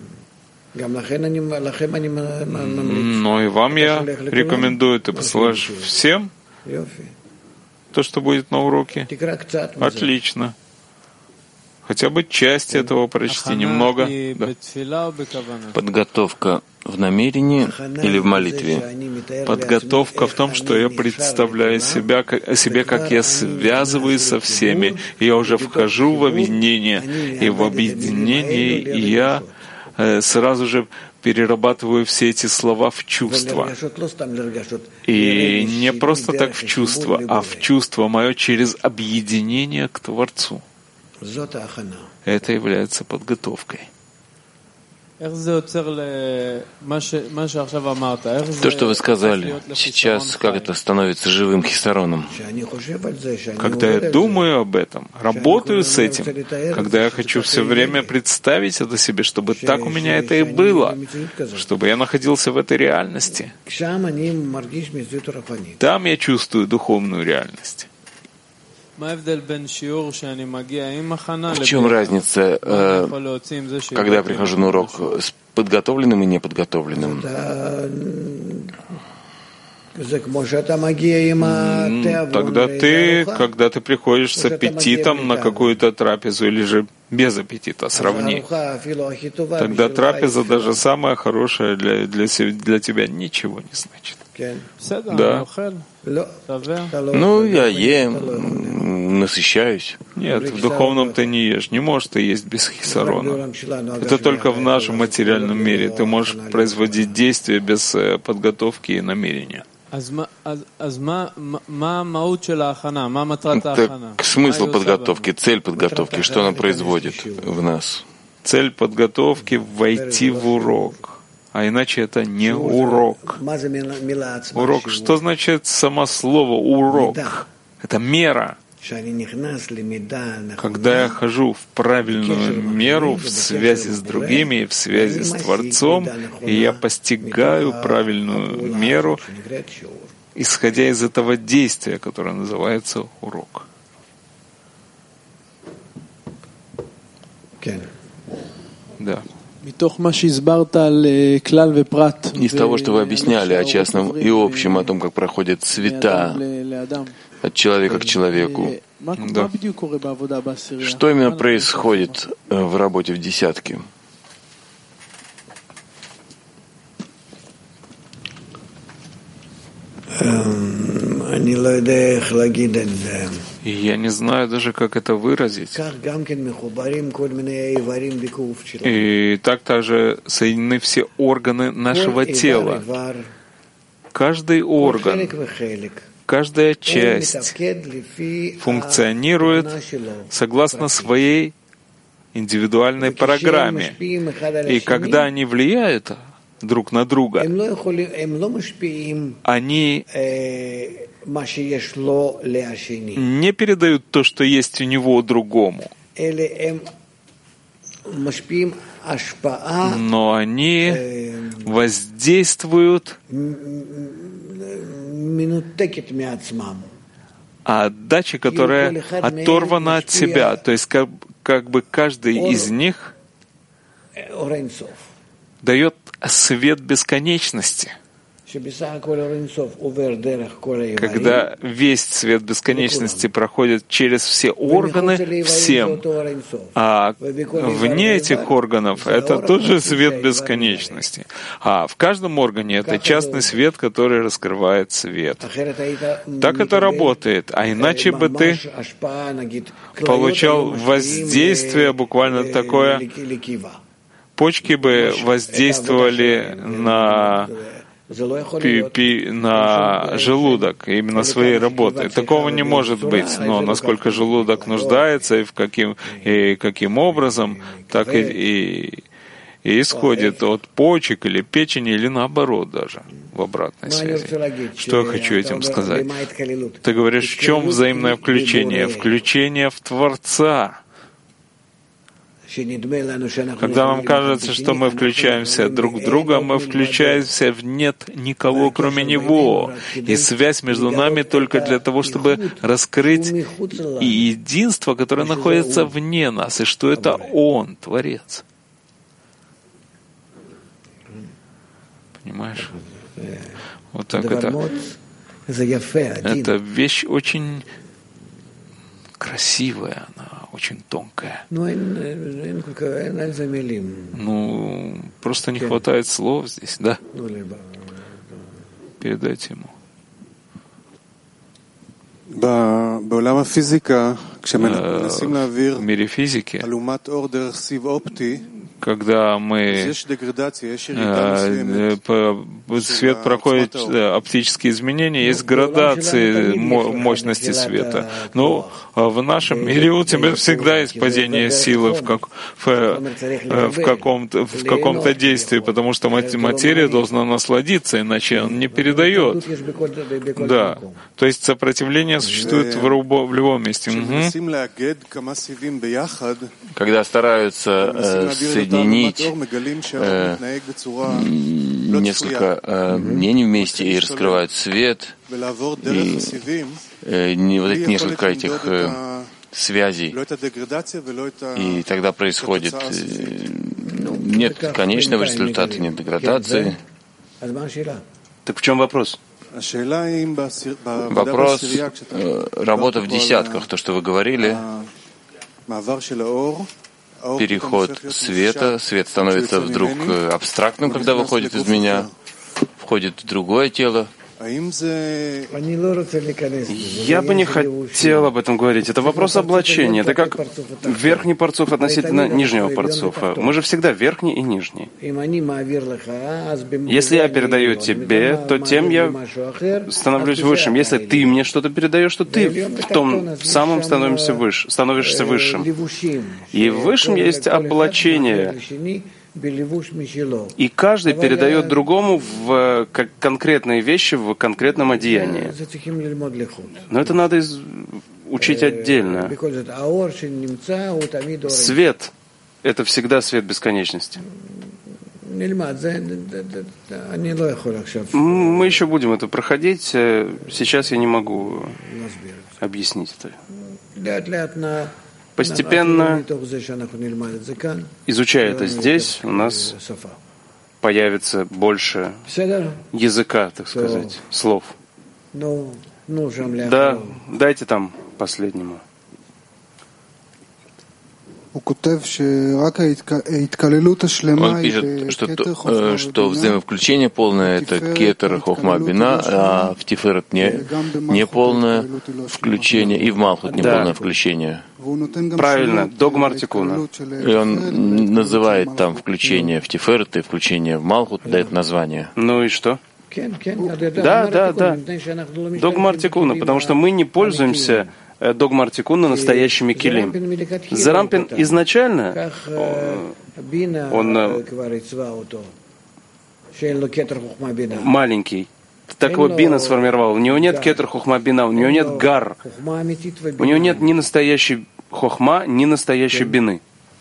Но и вам я рекомендую, ты посылаешь всем то, что будет на уроке. Отлично. Хотя бы часть этого прочти, немного. Да.
Подготовка в намерении или в молитве?
Подготовка в том, что я представляю себе, как я связываюсь со всеми. Я уже вхожу в объединение. И в объединении я сразу же перерабатываю все эти слова в чувства. И не просто так в чувства, а в чувство мое через объединение к Творцу. Это является подготовкой.
То, что вы сказали сейчас, как это становится живым хисароном?
Когда я думаю об этом, работаю с этим, когда я хочу все время представить это себе, чтобы так у меня это и было, чтобы я находился в этой реальности. Там я чувствую духовную реальность.
В чем разница, когда я прихожу на урок с подготовленным и неподготовленным?
Тогда ты, когда ты приходишь с аппетитом на какую-то трапезу или же без аппетита, сравни. Тогда трапеза, даже самая хорошая для тебя, ничего не значит. Да.
Ну, я ем, насыщаюсь.
Нет, в духовном ты не ешь. Не можешь ты есть без хисарона. Это только в нашем материальном мире. Ты можешь производить действия без подготовки и намерения.
Так смысл подготовки, цель подготовки, что она производит в нас?
Цель подготовки — войти в урок. А иначе это не урок. Урок. Что значит само слово «урок»? Это мера. Когда я хожу в правильную меру, в связи с другими, в связи с Творцом, и я постигаю правильную меру, исходя из этого действия, которое называется урок. Да.
Из того, что вы объясняли о частном и общем, о том, как проходят цвета от человека к человеку, да. Что именно происходит в работе в десятке?
Я не знаю даже, как это выразить. И так также соединены все органы нашего тела. Каждый орган, каждая часть функционирует согласно своей индивидуальной программе. И когда они влияют друг на друга, они не передают то, что есть у него другому, но они воздействуют, а отдача, которая оторвана от себя, то есть как бы каждый из них дает свет бесконечности. Когда весь свет бесконечности проходит через все органы всем, а вне этих органов это тот же свет бесконечности. А в каждом органе это частный свет, который раскрывает свет. Так это работает. А иначе бы ты получал воздействие буквально такое. Почки бы воздействовали на желудок, именно своей работой. Такого не может быть. Но насколько желудок нуждается и каким образом, так и исходит от почек или печени, или наоборот даже, в обратной связи. Что я хочу этим сказать? Ты говоришь, в чем взаимное включение? Включение в Творца. Когда нам кажется, что мы включаемся друг в друга, мы включаемся в нет никого, кроме Него. И связь между нами только для того, чтобы раскрыть и единство, которое находится вне нас, и что это Он, Творец. Понимаешь? Вот так это. Это вещь очень красивая, она очень тонкая. Просто не хватает слов здесь, да? Передайте ему. В мире физики, когда мы свет проходит оптические изменения, есть градации мощности света. Но в нашем мире у тебя всегда есть падение силы в каком-то действии, потому что материя должна насладиться, иначе он не передает. Да. То есть сопротивление существует в любом месте.
Когда стараются соединить несколько мнений вместе и раскрывают свет, и вот эти несколько этих связей, и тогда происходит нет конечного результата, нет деградации.
Так в чем вопрос?
Вопрос, работа в десятках, то, что вы говорили, переход света, свет становится вдруг абстрактным, когда выходит из меня, входит в другое тело.
Я бы не хотел об этом говорить. Это вопрос облачения. Это как верхний парцуф относительно нижнего парцуфа. Мы же всегда верхний и нижний. Если я передаю тебе, то тем я становлюсь высшим. Если ты мне что-то передаешь, то ты в том самом становишься высшим. И в высшем есть облачение. И каждый передает другому в конкретные вещи в конкретном одеянии. Но это надо учить отдельно. Свет — это всегда свет бесконечности. Мы еще будем это проходить. Сейчас я не могу объяснить это. Постепенно, изучая это здесь, у нас появится больше языка, так сказать, слов. Да, дайте там последнему.
Он пишет, что взаимовключение полное — это кетер хохма бина, а в тиферет не полное включение, и в малхут не полное включение.
Правильно, догмар тикуна.
И он называет там включение в тиферет и включение в малхут, дает название.
Ну и что? Да. Догмар тикуна, потому что мы не пользуемся догмар тикуна настоящими килим. Зарампин изначально, он маленький. Так его бина сформировал. У него нет кетер хохма бина, у него нет гар. У него нет ни настоящей хохма, ни настоящей бины.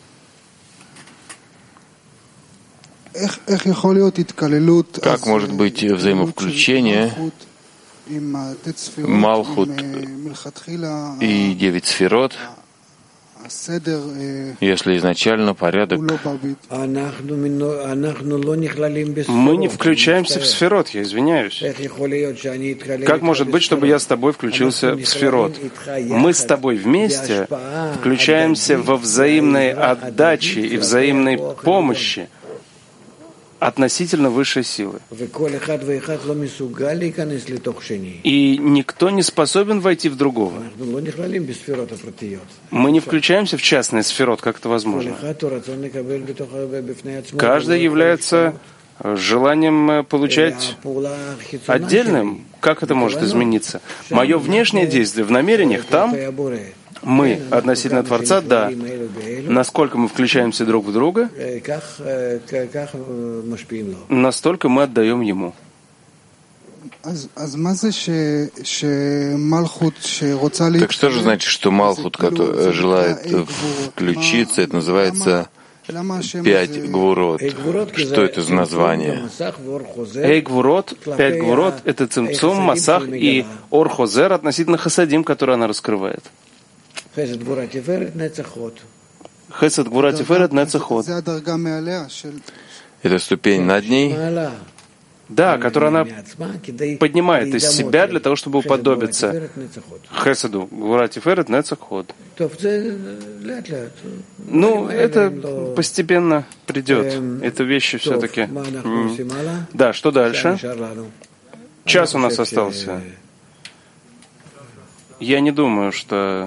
Как может быть взаимовключение Малхут и 9 сферот, если изначально порядок...
Мы не включаемся в сферот, я извиняюсь. Как может быть, чтобы я с тобой включился в сферот? Мы с тобой вместе включаемся во взаимной отдаче и взаимной помощи относительно высшей силы. И никто не способен войти в другого. Мы не включаемся в частный сферот, как это возможно. Каждый является желанием получать отдельным. Как это может измениться? Мое внешнее действие в намерениях там, мы относительно Творца, да. Насколько мы включаемся друг в друга, настолько мы отдаем Ему.
Так что же значит, что Малхут, который желает включиться, это называется 5 гвурот? Что это за название?
Гвурот, 5 гвурот — это цимцум, масах и ор хозер относительно хасадим, который она раскрывает. Хесед гвура тиферет нецехот.
Это ступень над ней?
Да, которую она поднимает из себя для того, чтобы уподобиться Хеседу гвура тиферет нецехот. Ну, это постепенно придет. Это вещи все-таки. Да, что дальше? Час у нас остался. Я не думаю, что...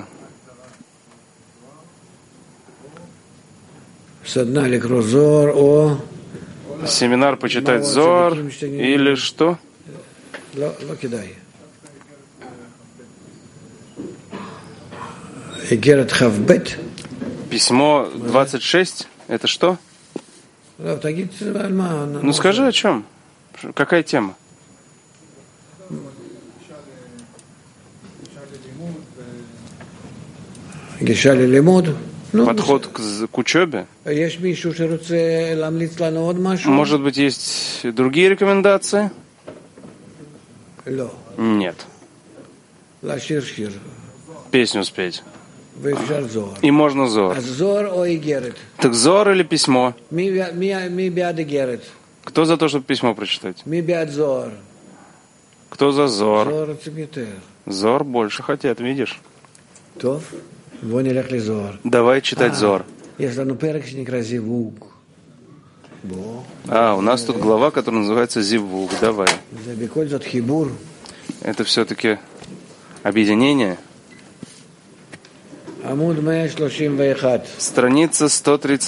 Семинар почитать Зоар или что? Письмо 26 — это что? Ну скажи, о чем? Какая тема? Подход к учебе? Может быть, есть другие рекомендации? Нет. Песню спеть. И можно Зор. Так Зор или письмо? Кто за то, чтобы письмо прочитать? Кто за Зор? Зор больше хотят, видишь? Давай читать Зор. У нас тут глава, которая называется Зивук. Давай. Это все-таки объединение. Страница 130.